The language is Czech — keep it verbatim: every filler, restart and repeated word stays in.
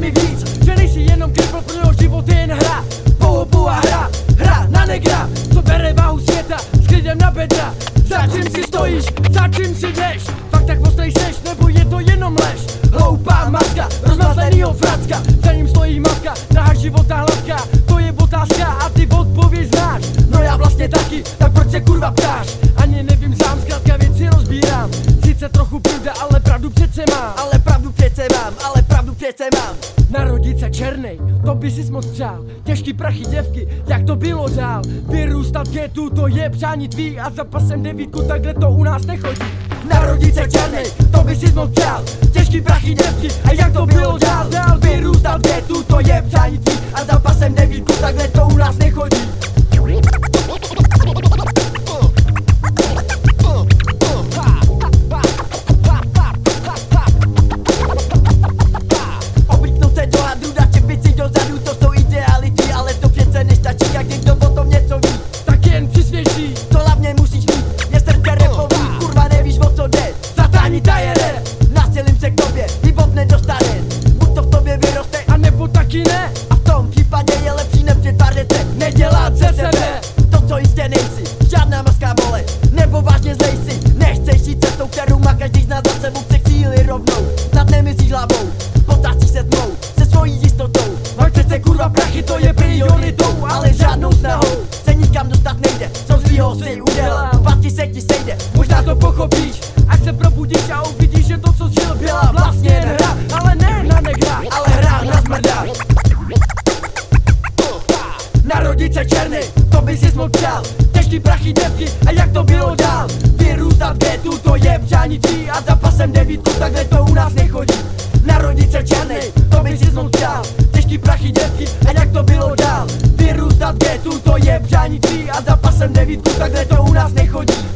mi víc, že nejsi jenom kripl, pro něho život je jen hra. Pouhá hra, hra na negra, co bere váhu světa s klidem na bedra. Za čím si stojíš, za čím si jdeš, fakt tak ostrý seš, nebo je to jenom lež. Hloupá maska, rozmazlenýho fracka, za ním stojí matka, drahá života hladká. To je otázka a ty odpověď znáš. No já vlastně taky, tak proč se kurva ptáš? Ani nevím sám, zkrátka věci rozbírám. Sice trochu pruda, ale pravdu přece mám. Ale pravdu přece mám, ale pravdu přece mám. Narodit se černej, to by si moc přál. Těžký prachy děvky, jak to bylo dál. Vyrůstat v getu, to je přání tvý. A za pasem devítku, takhle to u nás nechodí. Narodit se černej, to by si moc přál. Těžký prachy děvky, a jak to bylo dál. Dál vyrůstat v getu, to je přání tvý. A za pasem devítku, takhle to u nás nechodí. Oblíknout se do hadru, dát čepici dozadu, to jsou ideality, ale to přece nestačí, jak někdo o tom něco ví. Tak jen přisvědčí, to hlavně musíš mít, je srdce repový, kurva nevíš o co jde. Zatání tajere, násilím se k tobě, hip-hop nedostane. Buď to v tobě vyroste, a nebo taky ne. a v tom případě je lepší nepřetvářet se, Nedělat ze sebe to, co jistě nejsi, žádná maska vole, nebo vážně zlej si. Nechceš jít cestou, kterou má každý z nás za sebou, chce cíli rovnou, nad nemyslíš hlavou, potácíš se tmou, se svojí jistotou. Máš přece kurva prachy, to je prioritou, Ale žádnou snahou se nikam dostat nejde, co svýho si udělal, patří se ti sejde. Možná to pochopíš, až se probudíš a uvidíš, že to, co žil, byla vlastně jen hra. Ale ne na negra, ale hra na zmrdá. Narodit se černý, to by si moc přál. Těžký prachy děvky, a jak to bylo dál. Vyrůstat v getu, to je přání tvý. A za pasem devítku, takhle to u nás nechodí. Narodit se černý, to by si moc přál. Těžký prachy děvky, a jak to bylo dál. Vyrůstat v getu, to je přání tvý. A za pasem devítku, takhle to u nás nechodí.